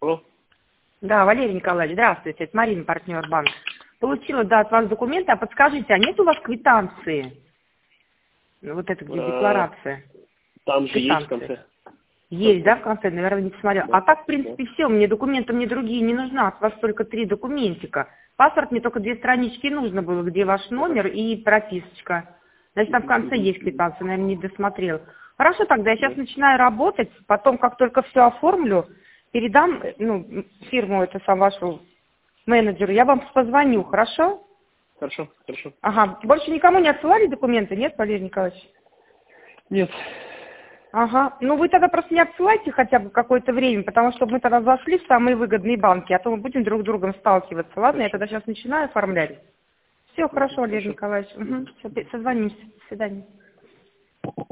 Алло. Да, Валерий Николаевич, здравствуйте, это Марина, партнер банка. Получила, да, от вас документы, а подскажите, а нет у вас квитанции? Вот это где декларация. Там же есть в Квитанции. конце. Есть, да, в конце, наверное, не посмотрел. Да. А так, в принципе, все, мне документы мне другие не нужны, от вас только 3 документика. Паспорт мне только 2 странички нужно было, где ваш номер и прописочка. Значит, там в конце есть квитанция, наверное, не досмотрел. Хорошо, тогда я сейчас начинаю работать, потом, как только все оформлю, передам, фирму, это сам вашу менеджеру, я вам позвоню, хорошо? Хорошо, хорошо. Ага, больше никому не отсылали документы, нет, Валерий Николаевич? Нет. Ага, ну вы тогда просто не отсылайте хотя бы какое-то время, потому что мы тогда зашли в самые выгодные банки, а то мы будем друг с другом сталкиваться. Ладно, Хорошо. я тогда сейчас начинаю оформлять. Все, хорошо, Валерий Хорошо. Николаевич. Угу. Созвонимся. До свидания.